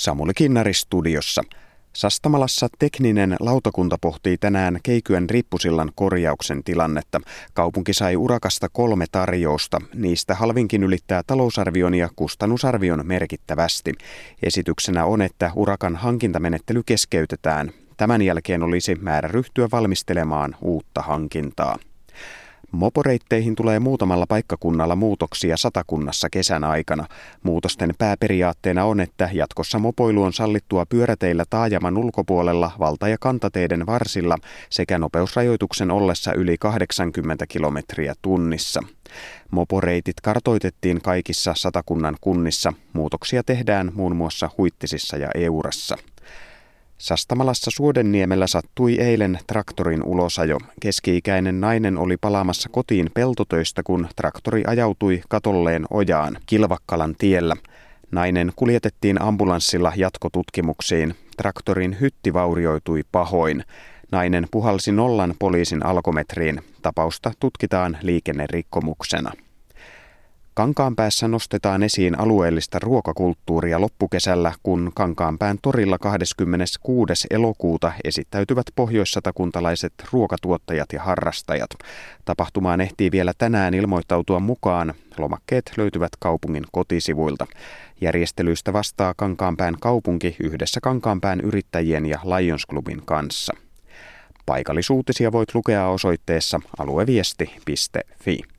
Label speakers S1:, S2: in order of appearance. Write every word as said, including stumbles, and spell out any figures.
S1: Samuli Kinnari studiossa. Sastamalassa tekninen lautakunta pohtii tänään Keikyön Riippusillan korjauksen tilannetta. Kaupunki sai urakasta kolme tarjousta. Niistä halvinkin ylittää talousarvion ja kustannusarvion merkittävästi. Esityksenä on, että urakan hankintamenettely keskeytetään. Tämän jälkeen olisi määrä ryhtyä valmistelemaan uutta hankintaa. Moporeitteihin tulee muutamalla paikkakunnalla muutoksia Satakunnassa kesän aikana. Muutosten pääperiaatteena on, että jatkossa mopoilu on sallittua pyöräteillä taajaman ulkopuolella valta- ja kantateiden varsilla sekä nopeusrajoituksen ollessa yli kahdeksankymmentä kilometriä tunnissa. Moporeitit kartoitettiin kaikissa Satakunnan kunnissa. Muutoksia tehdään muun muassa Huittisissa ja Eurassa. Sastamalassa Suodenniemellä sattui eilen traktorin ulosajo. Keski-ikäinen nainen oli palaamassa kotiin peltotöistä, kun traktori ajautui katolleen ojaan Kilvakkalan tiellä. Nainen kuljetettiin ambulanssilla jatkotutkimuksiin. Traktorin hytti vaurioitui pahoin. Nainen puhalsi nollan poliisin alkometriin. Tapausta tutkitaan liikennerikkomuksena. Kankaanpäässä nostetaan esiin alueellista ruokakulttuuria loppukesällä, kun Kankaanpään torilla kahdeskymmeneskuudes elokuuta esittäytyvät pohjoissatakuntalaiset ruokatuottajat ja harrastajat. Tapahtumaan ehtii vielä tänään ilmoittautua mukaan. Lomakkeet löytyvät kaupungin kotisivuilta. Järjestelyistä vastaa Kankaanpään kaupunki yhdessä Kankaanpään yrittäjien ja Lions Clubin kanssa. Paikallisuutisia voit lukea osoitteessa alueviesti piste fi.